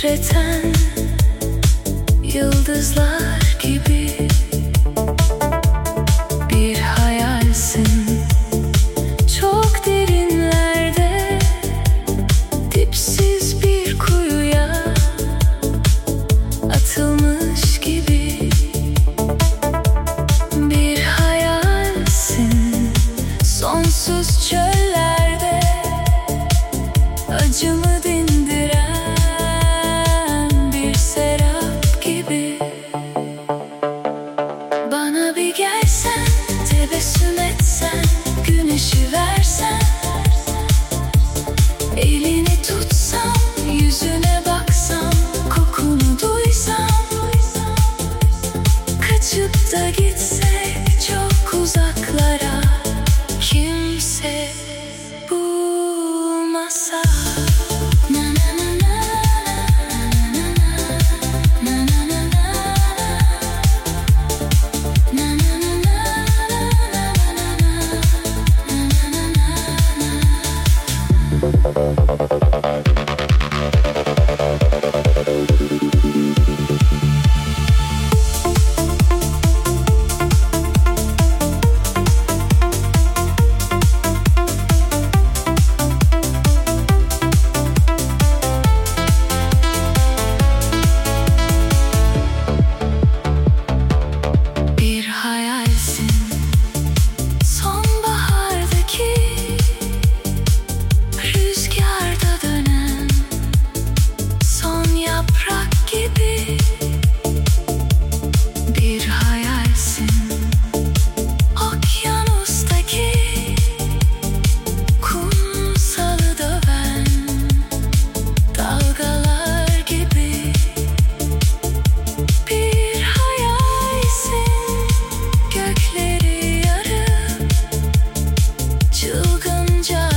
titreten yıldızlar gibi bir hayalsin. Çok derinlerde, dipsiz bir kuyuya atılmış gibi bir hayalsin. Sonsuz çöllerde acımı dindiren bir serap gibi. Bana bir gelsen, tebessüm etsen, güneşi versen, elini tutsam, yüzüne baksam, kokunu duysam, kaçıp da gitsek çok uzaklara, kimse bulmasa. Bir hayalsin, sonbahardaki rüzgarda dönen son yaprak gibi. Bir hayalsin, okyanustaki kumsalı döven dalgalar gibi. Bir hayalsin, gökleri yarıp çılgınca